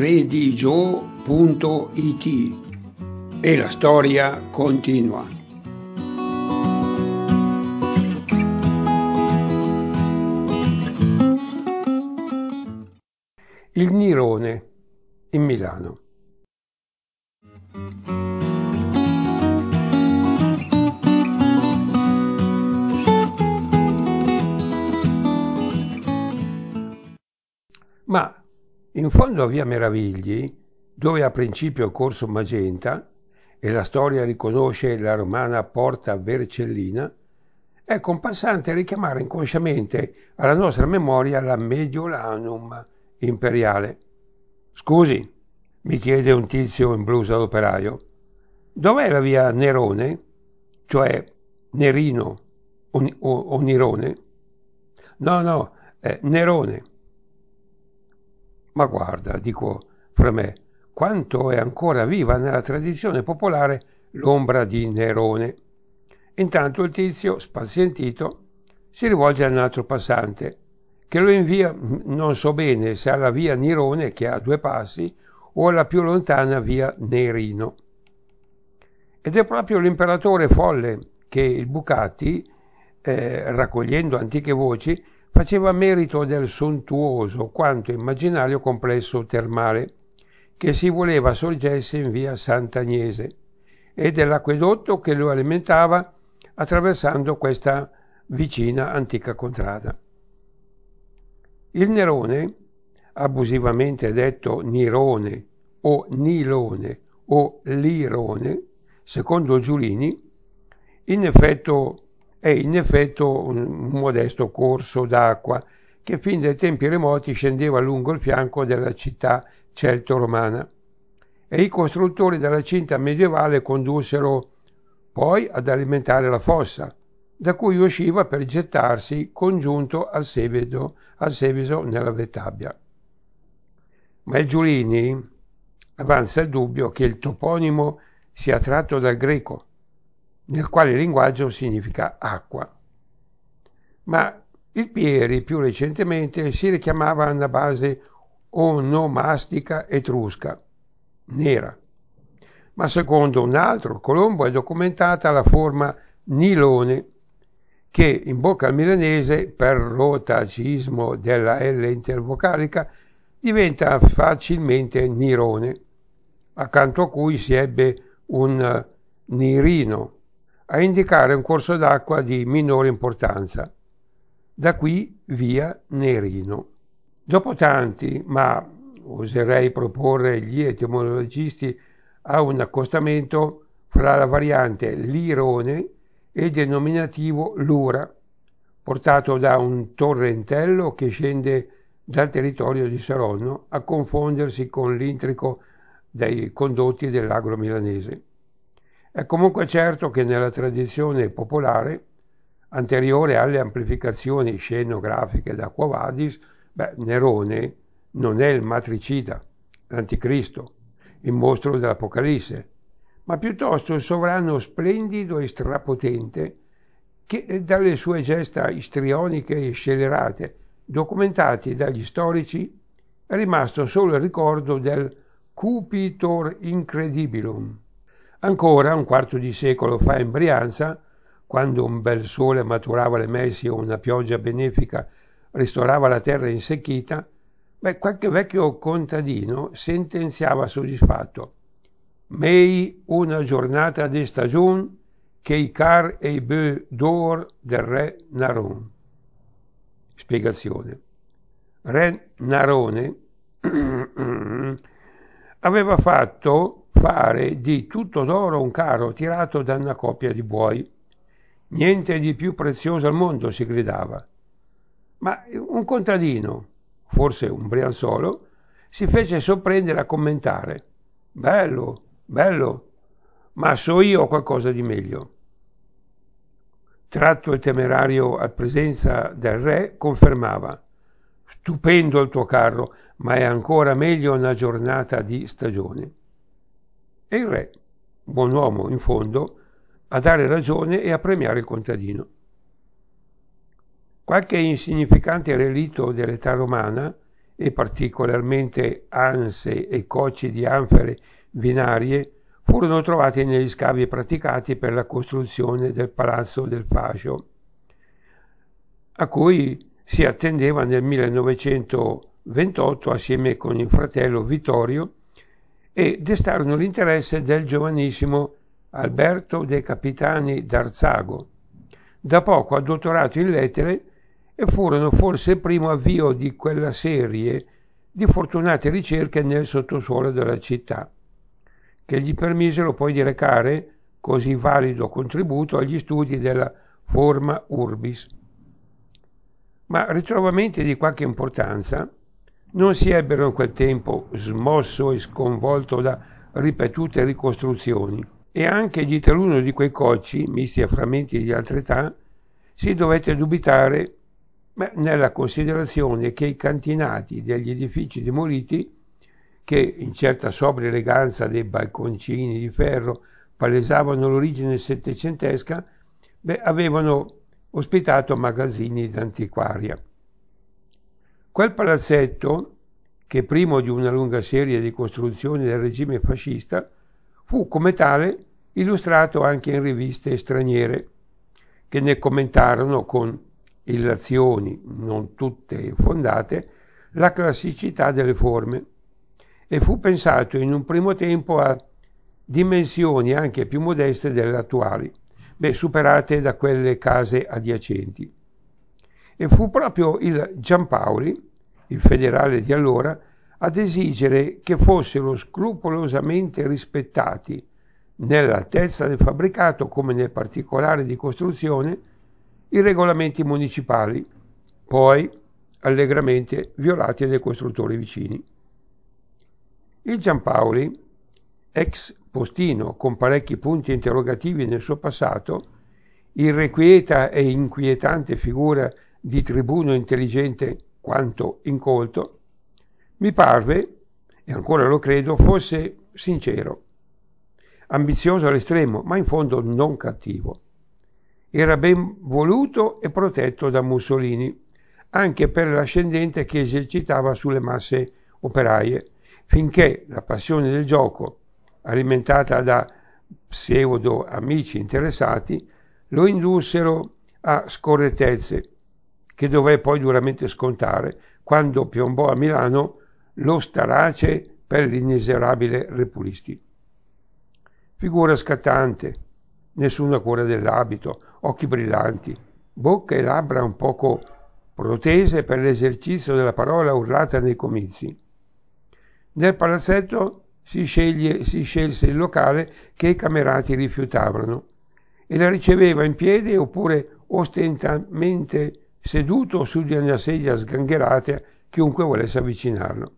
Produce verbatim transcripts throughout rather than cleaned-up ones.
redigio punto it e la storia continua. Il Nirone in Milano. Ma in fondo a via Meravigli, dove ha principio il corso Magenta e la storia riconosce la romana Porta Vercellina, ecco un passante a richiamare inconsciamente alla nostra memoria la Mediolanum imperiale. «Scusi», mi chiede un tizio in blusa d'operaio, «dov'è la via Nerone? Cioè Nerino o, o, o Nirone?» «No, no, è Nerone». Ma guarda, dico fra me, quanto è ancora viva nella tradizione popolare l'ombra di Nerone. Intanto il tizio, spazientito, si rivolge a un altro passante, che lo invia, non so bene se alla via Nirone, che ha due passi, o alla più lontana via Nerino. Ed è proprio l'imperatore folle che il Bucati, eh, raccogliendo antiche voci, faceva merito del sontuoso quanto immaginario complesso termale che si voleva sorgesse in via Sant'Agnese e dell'acquedotto che lo alimentava attraversando questa vicina antica contrada. Il Nerone, abusivamente detto Nirone o Nilone o Lirone, secondo Giulini, in effetto è in effetto un modesto corso d'acqua che fin dai tempi remoti scendeva lungo il fianco della città celto-romana e i costruttori della cinta medievale condussero poi ad alimentare la fossa, da cui usciva per gettarsi congiunto al Seveso, al Seveso nella Vettabbia. Ma il Giulini avanza il dubbio che il toponimo sia tratto dal greco, nel quale il linguaggio significa acqua. Ma il Pieri più recentemente si richiamava a una base onomastica etrusca, nera. Ma secondo un altro Colombo è documentata la forma Nilone, che in bocca al milanese, per rotacismo della L intervocalica, diventa facilmente Nirone, accanto a cui si ebbe un Nirino, a indicare un corso d'acqua di minore importanza. Da qui via Nerino. Dopo tanti, ma oserei proporre gli etimologisti a un accostamento fra la variante Lirone e il denominativo Lura, portato da un torrentello che scende dal territorio di Saronno a confondersi con l'intrico dei condotti dell'agro milanese. È comunque certo che nella tradizione popolare, anteriore alle amplificazioni scenografiche da Quo Vadis, beh, Nerone non è il matricida, l'anticristo, il mostro dell'Apocalisse, ma piuttosto il sovrano splendido e strapotente che dalle sue gesta istrioniche e scelerate, documentati dagli storici, è rimasto solo il ricordo del Cupitor Incredibilum. Ancora, un quarto di secolo fa in Brianza, quando un bel sole maturava le messi o una pioggia benefica ristorava la terra insecchita, beh, qualche vecchio contadino sentenziava soddisfatto: «Mei una giornata di stagione che i car e i bœuf d'or del re Naron». Spiegazione. Re Narone aveva fatto fare di tutto d'oro un carro tirato da una coppia di buoi. Niente di più prezioso al mondo, si gridava. Ma un contadino, forse un brianzolo, si fece sorprendere a commentare: «Bello, bello, ma so io qualcosa di meglio». Tratto il temerario a presenza del re, confermava: «Stupendo il tuo carro, ma è ancora meglio una giornata di stagione». E il re, buon uomo in fondo, a dare ragione e a premiare il contadino. Qualche insignificante relitto dell'età romana e particolarmente anse e cocci di anfere vinarie furono trovati negli scavi praticati per la costruzione del Palazzo del Fascio, a cui si attendeva nel millenovecentoventotto assieme con il fratello Vittorio, e destarono l'interesse del giovanissimo Alberto De Capitani d'Arzago, da poco addottorato in lettere, e furono forse il primo avvio di quella serie di fortunate ricerche nel sottosuolo della città, che gli permisero poi di recare così valido contributo agli studi della forma urbis. Ma ritrovamenti di qualche importanza non si ebbero in quel tempo, smosso e sconvolto da ripetute ricostruzioni, e anche di taluno di quei cocci, misti a frammenti di altre età, si dovette dubitare, beh, nella considerazione che i cantinati degli edifici demoliti, che in certa sobria eleganza dei balconcini di ferro palesavano l'origine settecentesca, beh, avevano ospitato magazzini d'antiquaria. Quel palazzetto, che primo di una lunga serie di costruzioni del regime fascista, fu come tale illustrato anche in riviste straniere, che ne commentarono con illazioni non tutte fondate la classicità delle forme, e fu pensato in un primo tempo a dimensioni anche più modeste delle attuali, beh, superate da quelle case adiacenti. E fu proprio il Giampaoli, il federale di allora, ad esigere che fossero scrupolosamente rispettati, nell'altezza del fabbricato come nel particolare di costruzione, i regolamenti municipali, poi allegramente violati dai costruttori vicini. Il Giampaoli, ex postino con parecchi punti interrogativi nel suo passato, irrequieta e inquietante figura di tribuno intelligente quanto incolto, mi parve, e ancora lo credo, fosse sincero, ambizioso all'estremo, ma in fondo non cattivo. Era ben voluto e protetto da Mussolini, anche per l'ascendente che esercitava sulle masse operaie, finché la passione del gioco, alimentata da pseudo amici interessati, lo indussero a scorrettezze, che dové poi duramente scontare quando piombò a Milano lo starace per l'inesorabile Repulisti. Figura scattante, nessuna cura dell'abito, occhi brillanti, bocca e labbra un poco protese per l'esercizio della parola urlata nei comizi. Nel palazzetto si, sceglie, si scelse il locale che i camerati rifiutavano e la riceveva in piedi oppure ostentamente seduto su di una sedia sgangherata chiunque volesse avvicinarlo.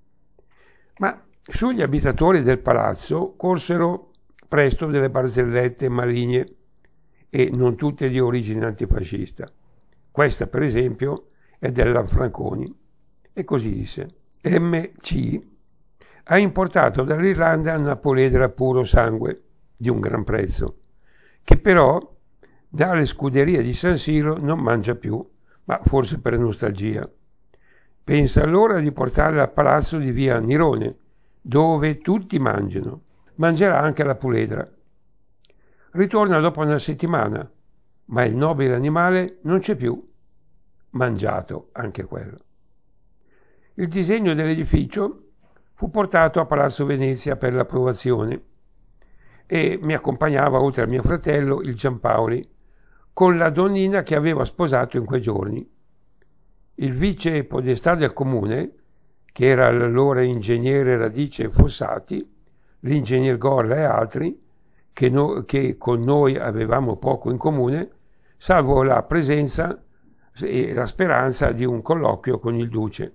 Ma sugli abitatori del palazzo corsero presto delle barzellette maligne, e non tutte di origine antifascista. Questa, per esempio, è della Franconi. E così disse: M C ha importato dall'Irlanda una poledra puro sangue di un gran prezzo, che però dalle scuderie di San Siro non mangia più, ma forse per nostalgia. Pensa allora di portarla al palazzo di via Nirone, dove tutti mangiano. Mangerà anche la puledra. Ritorna dopo una settimana, ma il nobile animale non c'è più. Mangiato anche quello. Il disegno dell'edificio fu portato a Palazzo Venezia per l'approvazione e mi accompagnava, oltre a mio fratello, il Giampaoli, con la donnina che aveva sposato in quei giorni. Il vice podestà del comune, che era l'allora ingegnere Radice Fossati, l'ingegner Gorla e altri, che, no, che con noi avevamo poco in comune, salvo la presenza e la speranza di un colloquio con il duce.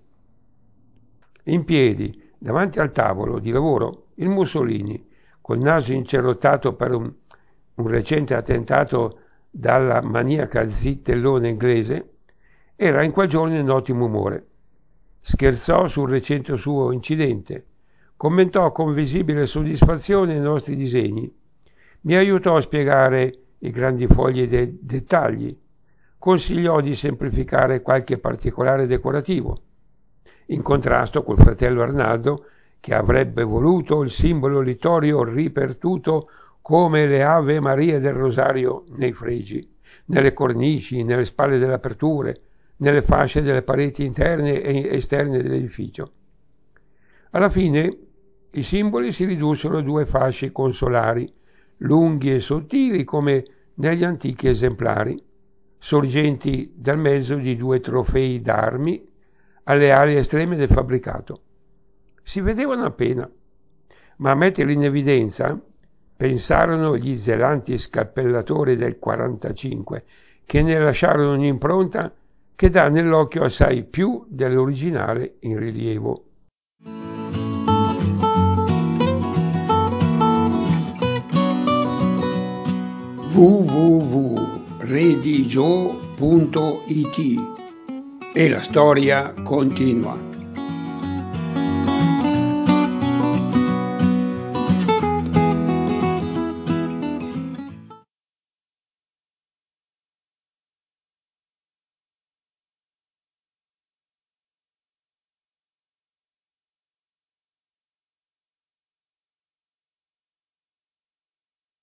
In piedi, davanti al tavolo di lavoro, il Mussolini, col naso incerrottato per un, un recente attentato dalla maniaca zitellone inglese, era in quel giorno in ottimo umore. Scherzò sul recente suo incidente, commentò con visibile soddisfazione i nostri disegni, mi aiutò a spiegare i grandi fogli dei dettagli, consigliò di semplificare qualche particolare decorativo in contrasto col fratello Arnaldo, che avrebbe voluto il simbolo littorio ripertuto come le Ave Maria del Rosario nei fregi, nelle cornici, nelle spalle delle aperture, nelle fasce delle pareti interne e esterne dell'edificio. Alla fine i simboli si ridussero a due fasce consolari, lunghi e sottili come negli antichi esemplari, sorgenti dal mezzo di due trofei d'armi alle ali estreme del fabbricato. Si vedevano appena, ma a metterli in evidenza pensarono gli zelanti scalpellatori del quarantacinque, che ne lasciarono un'impronta che dà nell'occhio assai più dell'originale in rilievo. w w w punto redigio punto it e la storia continua.